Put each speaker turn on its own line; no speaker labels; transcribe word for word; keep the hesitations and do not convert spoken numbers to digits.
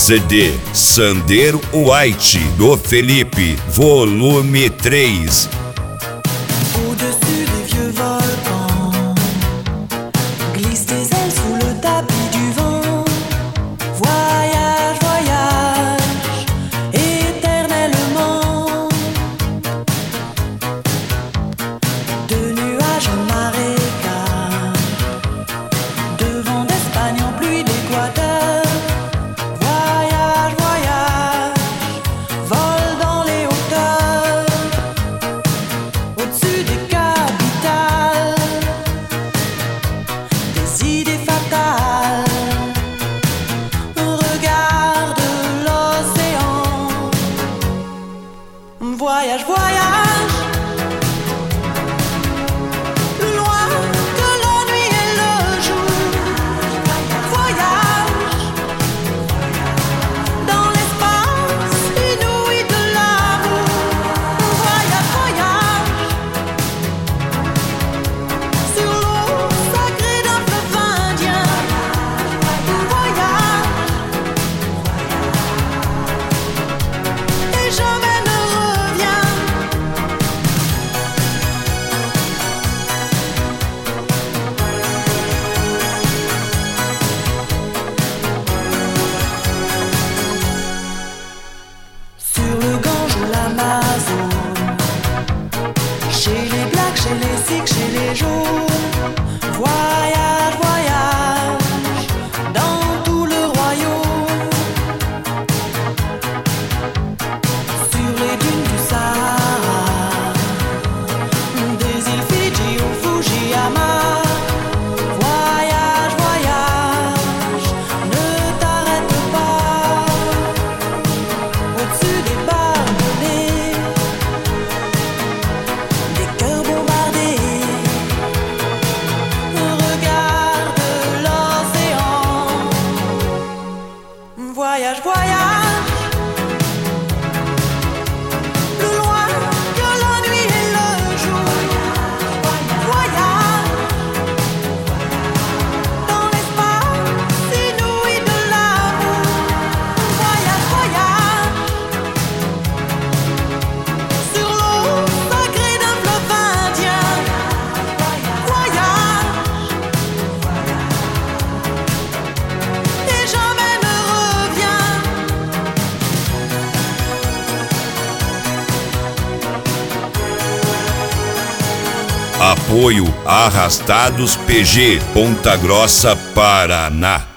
C D Sander White do Felipe, volume três.
Au-dessus des vieux volcans, glisse tes ailes sous le tapis du vent. Voyage, voyage, éternellement. De nuages en marécage, de vent d'Espagne en pluie d'Équateur. Voyage, voyage, vole dans les hauteurs. Au-dessus des capitales, des idées fatales. Regarde l'océan. Voyage, voyage, plus loin que la nuit et le jour. Voyage dans l'espace inouï de l'amour. Voyage, voyage sur l'eau sacrée d'un fleuve indien. Voyage et jamais ne reviens. Sur le Gange ou l'Amazone, chez les Blacks, chez les Sikhs, chez les Jaunes. Voyage, voyage dans tout le royaume. Sur les dunes du Sahara, des îles Fidji au Fujiyama. Voyage, voyage, ne t'arrête pas. Au-dessus des barbelés, des cœurs bombardés. Regarde l'océan. Voyage, voyage, plus loin que la nuit et le jour. Voyage dans l'espace inouï de l'amour. Voyage, voyage sur l'eau sacrée d'un fleuve indien. Voyage et jamais ne reviens.
Apoio Arrastados P G, Ponta Grossa, Paraná.